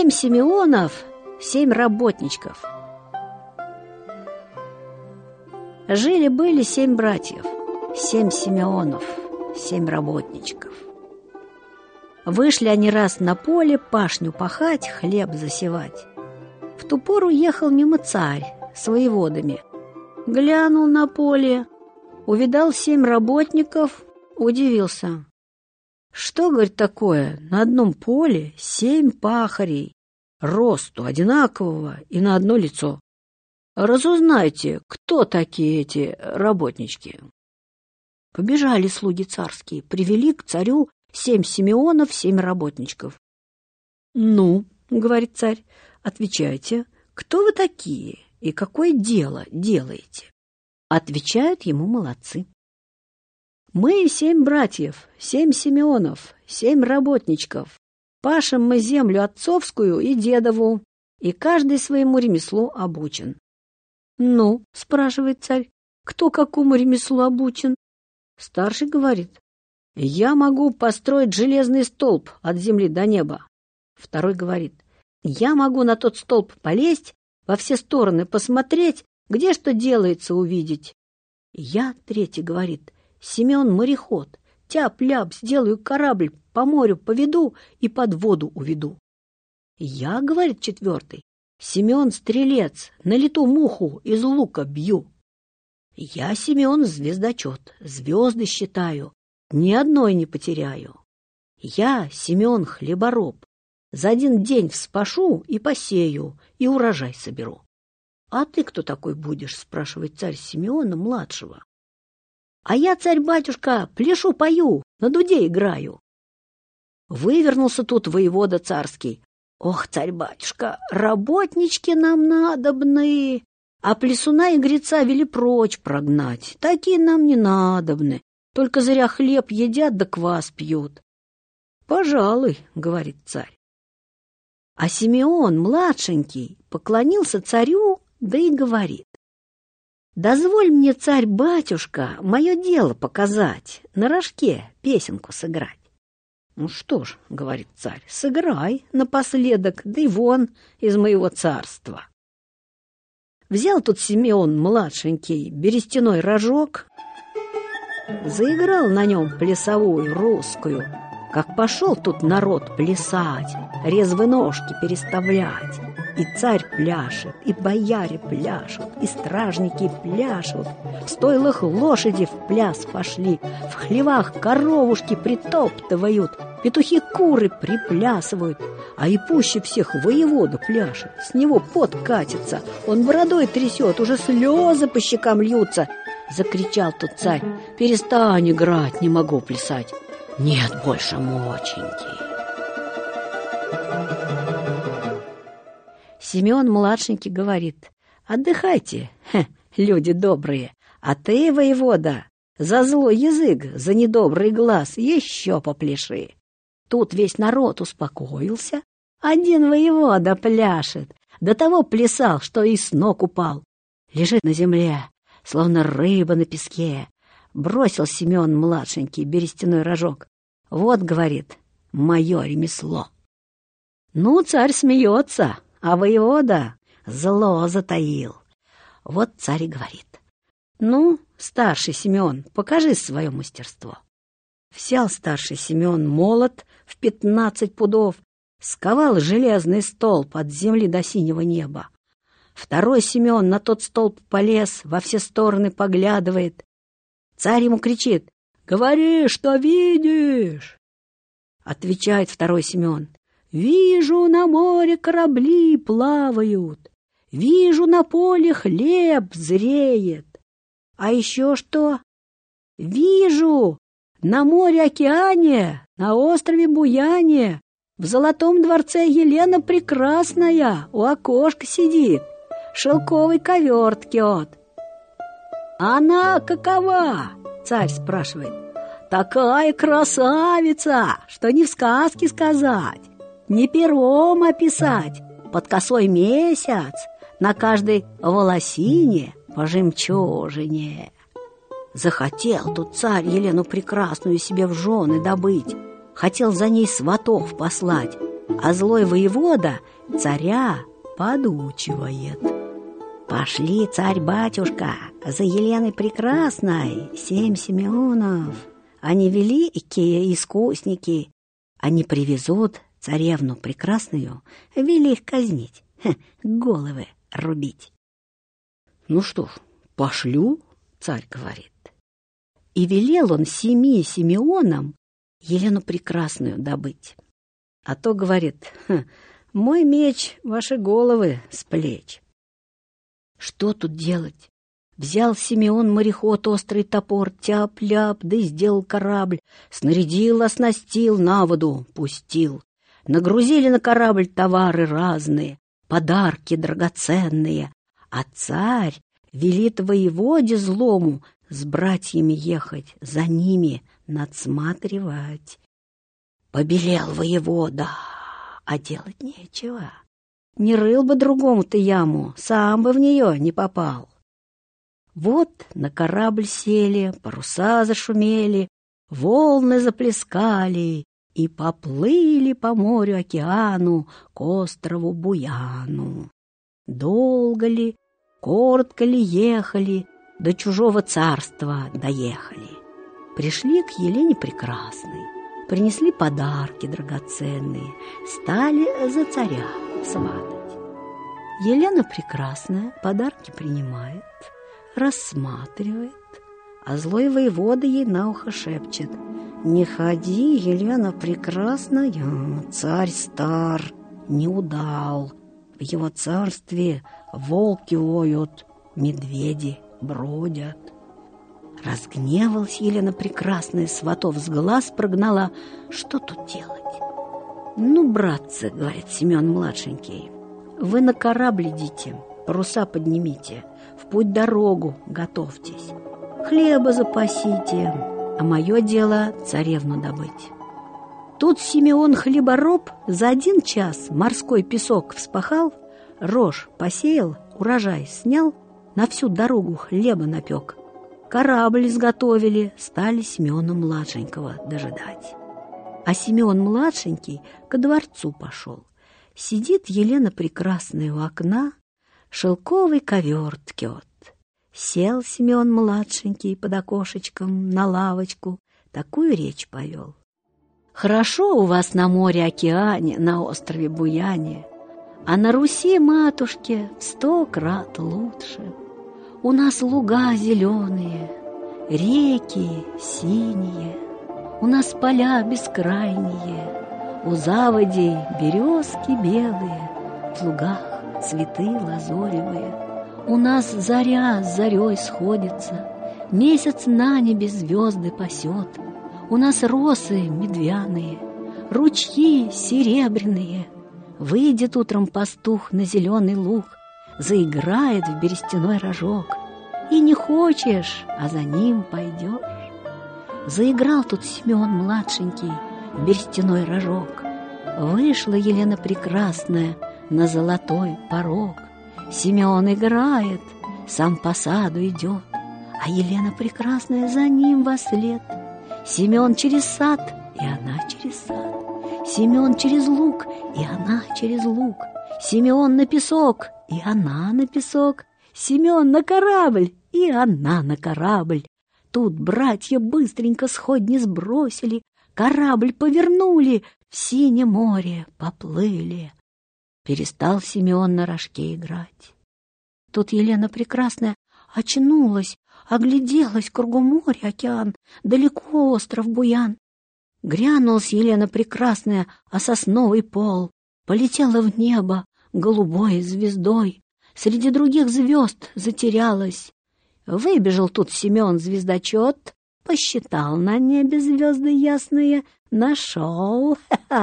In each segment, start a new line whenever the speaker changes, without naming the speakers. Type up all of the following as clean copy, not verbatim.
7 Симеонов, 7 работничков. Жили-были 7 братьев, 7 Симеонов, 7 работничков. Вышли они раз на поле пашню пахать, хлеб засевать. В ту пору ехал мимо царь с воеводами. Глянул на поле, увидал 7 работников, удивился. Что, говорит, такое, на одном поле 7 пахарей, росту одинакового и на одно лицо? Разузнайте, кто такие эти работнички. Побежали слуги царские, привели к царю 7 Симеонов, 7 работничков. Ну, говорит царь, отвечайте, кто вы такие и какое дело делаете? Отвечают ему молодцы. Мы 7 братьев, 7 Симеонов, 7 работничков. Пашем мы землю отцовскую и дедову, и каждый своему ремеслу обучен. Ну, спрашивает царь, кто какому ремеслу обучен? Старший говорит, я могу построить железный столб от земли до неба. Второй говорит, я могу на тот столб полезть, во все стороны посмотреть, где что делается, увидеть. Я, третий, говорит, Симеон мореход, тяп-ляп, сделаю корабль, по морю поведу и под воду уведу. Я, говорит четвертый, Симеон стрелец, на лету муху из лука бью. Я, Симеон, звездочет, звезды считаю, ни одной не потеряю. Я, Симеон, хлебороб, за один день вспашу и посею, и урожай соберу. А ты кто такой будешь, спрашивает царь Симеона младшего. А я, царь-батюшка, пляшу-пою, на дуде играю. Вывернулся тут воевода царский. Ох, царь-батюшка, работнички нам надобны, а плясуна и греца вели прочь прогнать. Такие нам не надобны, только зря хлеб едят да квас пьют. Пожалуй, говорит царь. А Симеон, младшенький, поклонился царю, да и говорит. Дозволь мне, царь-батюшка, мое дело показать, на рожке песенку сыграть. Ну что ж, говорит царь, сыграй напоследок, да и вон из моего царства. Взял тут Симеон, младшенький, берестяной рожок, заиграл на нем плясовую русскую, как пошел тут народ плясать, резвые ножки переставлять. И царь пляшет, и бояре пляшут, и стражники пляшут. В стойлах лошади в пляс пошли, в хлевах коровушки притоптывают, петухи куры приплясывают, а и пуще всех воевода пляшет. С него пот катится, он бородой трясет, уже слезы по щекам льются. Закричал тут царь, перестань играть, не могу плясать. Нет больше моченьки. Симеон младшенький говорит, отдыхайте, люди добрые, а ты, воевода, за злой язык, за недобрый глаз еще попляши. Тут весь народ успокоился, один воевода пляшет, до того плясал, что и с ног упал. Лежит на земле, словно рыба на песке. Бросил Симеон младшенький берестяной рожок. Вот, говорит, мое ремесло. Ну, царь смеется, а воевода зло затаил. Вот царь и говорит. Ну, старший Симеон, покажи свое мастерство. Взял старший Симеон молот в 15 пудов, сковал железный столб от земли до синего неба. Второй Симеон на тот столб полез, во все стороны поглядывает. Царь ему кричит, говори, что видишь. Отвечает второй Симеон, вижу, на море корабли плавают, вижу, на поле хлеб зреет. А еще что? Вижу, на море-океане, на острове Буяне, в золотом дворце Елена Прекрасная у окошка сидит, шелковый ковер ткет. Она какова? Царь спрашивает. Такая красавица, что ни в сказке сказать, ни пером описать. Под косой месяц, на каждой волосине по жемчужине. Захотел тут царь Елену Прекрасную себе в жены добыть, хотел за ней сватов послать. а злой воевода царя подучивает. Пошли, царь-батюшка, за Еленой Прекрасной 7 Симеонов. Они великие искусники. Они привезут царевну Прекрасную, вели их казнить, головы рубить. Ну что ж, пошлю, царь говорит. И велел он 7 Симеонам Елену Прекрасную добыть. А то, говорит, мой меч ваши головы с плеч. Что тут делать? Взял Симеон-мореход острый топор, тяп-ляп, да и сделал корабль. Снарядил, оснастил, на воду пустил. Нагрузили на корабль товары разные, подарки драгоценные. А царь велит воеводе злому с братьями ехать, за ними надсматривать. Побелел воевода, а делать нечего. Не рыл бы другому-то яму, сам бы в нее не попал. Вот на корабль сели, паруса зашумели, волны заплескали и поплыли по морю океану к острову Буяну. Долго ли, коротко ли ехали, до чужого царства доехали. Пришли к Елене Прекрасной, принесли подарки драгоценные, стали за царя сватать. Елена Прекрасная подарки принимает, рассматривает, а злой воевода ей на ухо шепчет: «Не ходи, Елена Прекрасная, царь стар, не удал. В его царстве волки воют, медведи бродят». Разгневалась Елена Прекрасная, сватов с глаз прогнала. Что тут делать? «Ну, братцы, — говорит Семен-младшенький, — вы на корабль идите, паруса поднимите, в путь-дорогу готовьтесь, хлеба запасите, а мое дело царевну добыть». Тут Симеон хлебороб за 1 час морской песок вспахал, рожь посеял, урожай снял, на всю дорогу хлеба напек. Корабль изготовили, стали Семена-младшенького дожидать. А Семен-младшенький ко дворцу пошел. Сидит Елена Прекрасная у окна, шелковый ковер ткет. Сел Семен-младшенький под окошечком на лавочку, такую речь повел: «Хорошо у вас на море-океане, на острове Буяне, а на Руси, матушке, в 100 крат лучше. У нас луга зеленые, реки синие, у нас поля бескрайние, у заводей березки белые, в лугах цветы лазоревые. У нас заря с зарей сходится, месяц на небе звезды пасет. У нас росы медвяные, ручьи серебряные. Выйдет утром пастух на зеленый луг, заиграет в берестяной рожок, и не хочешь, а за ним пойдешь». Заиграл тут Семен-младшенький в берестяной рожок. Вышла Елена Прекрасная на золотой порог. Семен играет, сам по саду идет, а Елена Прекрасная за ним вослед. Семен через сад, и она через сад. Семен через луг, и она через луг. Семен на песок, и она на песок. Семен на корабль, и она на корабль. Тут братья быстренько сходни сбросили, корабль повернули, в синее море поплыли. Перестал Семен на рожке играть. Тут Елена Прекрасная очнулась, огляделась, кругом море, океан, далеко остров Буян. Грянулась Елена Прекрасная о сосновый пол, полетела в небо голубой звездой, среди других звезд затерялась. Выбежал тут Семен-звездочет, посчитал на небе звезды ясные, нашел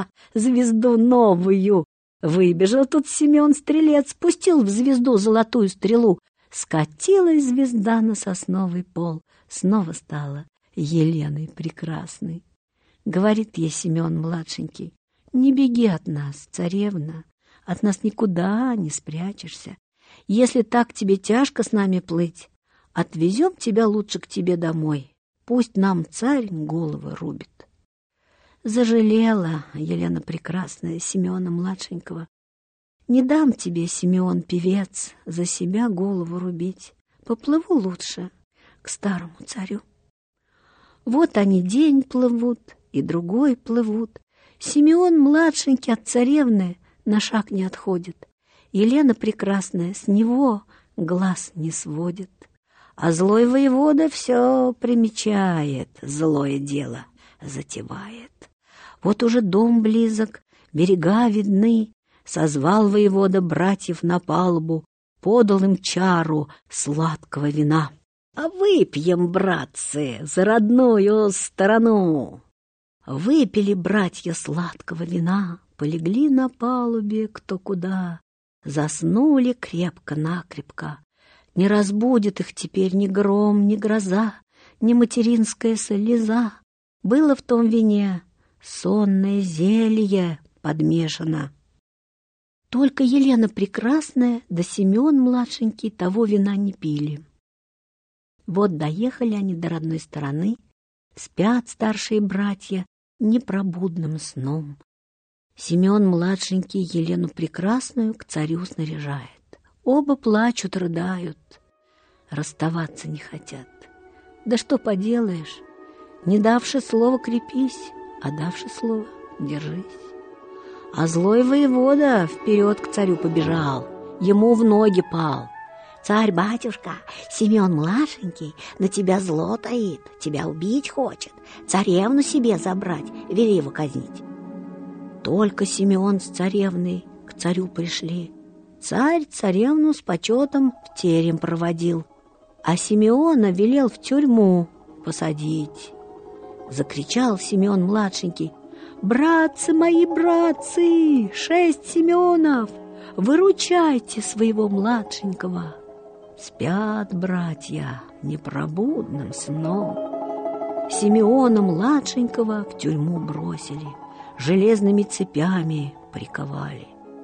звезду новую. Выбежал тут Семен-стрелец, спустил в звезду золотую стрелу. Скатилась звезда на сосновый пол, снова стала Еленой Прекрасной. Говорит ей Семен-младшенький: «Не беги от нас, царевна, от нас никуда не спрячешься. Если так тебе тяжко с нами плыть, отвезем тебя лучше к тебе домой, пусть нам царь головы рубит». Зажалела Елена Прекрасная Симеона-младшенького. Не дам тебе, Симеон, певец, за себя голову рубить. Поплыву лучше к старому царю. Вот они день плывут, и другой плывут. Симеон младшенький от царевны на шаг не отходит. Елена Прекрасная с него глаз не сводит. А злой воевода все примечает, злое дело затевает. Вот уже дом близок, берега видны. Созвал воевода братьев на палубу, подал им чару сладкого вина. А выпьем, братцы, за родную сторону. Выпили братья сладкого вина, полегли на палубе кто куда, заснули крепко-накрепко. Не разбудит их теперь ни гром, ни гроза, ни материнская слеза. Было в том вине сонное зелье подмешано. Только Елена Прекрасная да Симеон младшенький того вина не пили. Вот доехали они до родной стороны, спят старшие братья непробудным сном. Симеон младшенький Елену Прекрасную к царю снаряжает. Оба плачут, рыдают, расставаться не хотят. Да что поделаешь, не давши слова крепись, а давши слово держись. А злой воевода вперед к царю побежал, ему в ноги пал. «Царь-батюшка, Симеон младшенький на тебя зло таит, тебя убить хочет, царевну себе забрать, вели его казнить». Только Симеон с царевной к царю пришли. Царь царевну с почетом в терем проводил, а Симеона велел в тюрьму посадить. Закричал Симеон младшенький: «Братцы мои, братцы, 6 Симеонов, выручайте своего младшенького!» Спят братья непробудным сном. Симеона младшенького в тюрьму бросили, железными цепями приковали.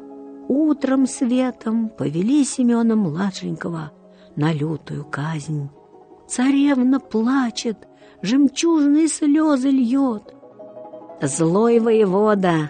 Утром светом повели Симеона младшенького на лютую казнь. Царевна плачет, жемчужные слезы льет. Злой воевода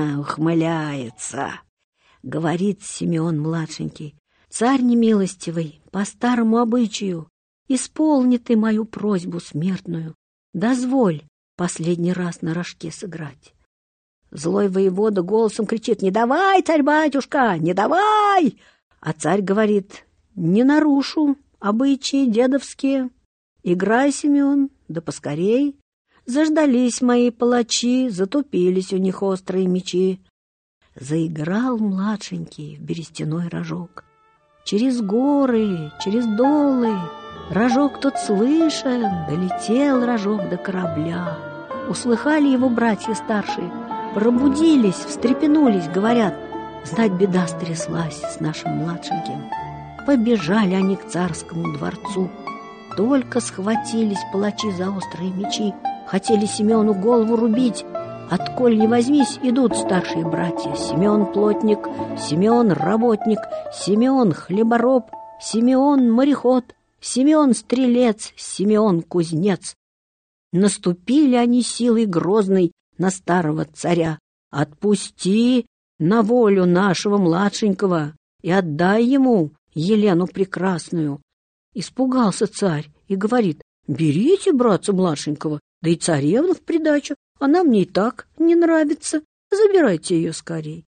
ухмыляется. Говорит Симеон младшенький: «Царь немилостивый, по старому обычаю, исполни ты мою просьбу смертную, дозволь последний раз на рожке сыграть». Злой воевода голосом кричит: «Не давай, царь-батюшка, не давай!» А царь говорит: «Не нарушу обычаи дедовские. Играй, Симеон, да поскорей». Заждались мои палачи, затупились у них острые мечи. Заиграл младшенький в берестяной рожок. Через горы, через долы рожок тот слышен, долетел рожок до корабля. Услыхали его братья старшие, пробудились, встрепенулись, говорят: «Знать, беда стряслась с нашим младшеньким». Побежали они к царскому дворцу. Только схватились палачи за острые мечи, хотели Симеону голову рубить. Отколь не возьмись, идут старшие братья: Симеон плотник, Симеон работник, Симеон хлебороб, Симеон мореход, Симеон стрелец, Симеон кузнец. Наступили они силой грозной на старого царя: «Отпусти на волю нашего младшенького и отдай ему Елену Прекрасную». Испугался царь и говорит: «Берите, братца младшенького, да и царевну в придачу, она мне и так не нравится, забирайте ее скорей».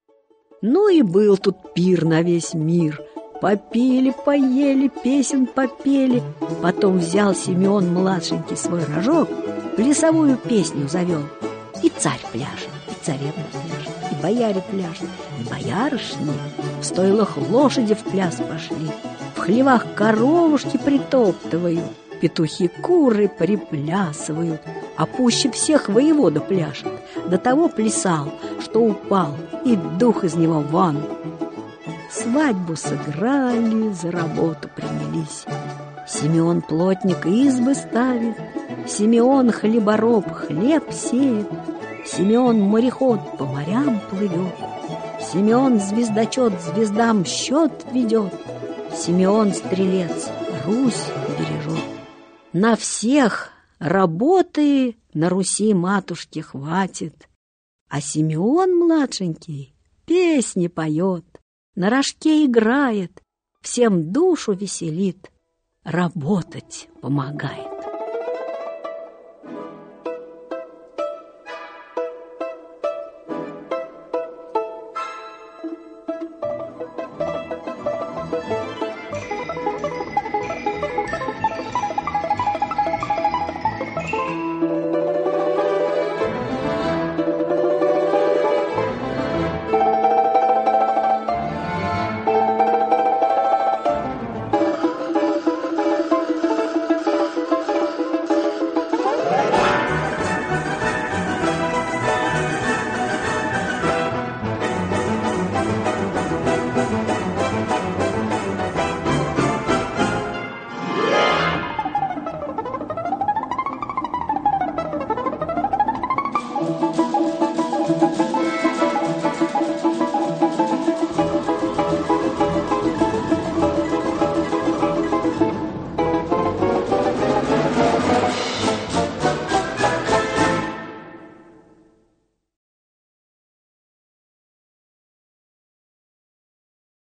Ну и был тут пир на весь мир. Попили, поели, песен попели. Потом взял Симеон младшенький свой рожок, плясовую песню завел. И царь пляшет, и царевна пляшет, и бояре пляшут, и боярышни. В стойлах лошади в пляс пошли, в хлевах коровушки притоптывают, петухи куры приплясывают, а пуще всех воевода пляшет. До того плясал, что упал, и дух из него вон. Свадьбу сыграли, за работу принялись. Симеон плотник избы ставит, Симеон хлебороб хлеб сеет, Симеон мореход по морям плывет, Симеон звездочет звездам счет ведет, Симеон стрелец Русь бережет. На всех работы на Руси матушки хватит. А Симеон младшенький песни поет, на рожке играет, всем душу веселит, работать помогает.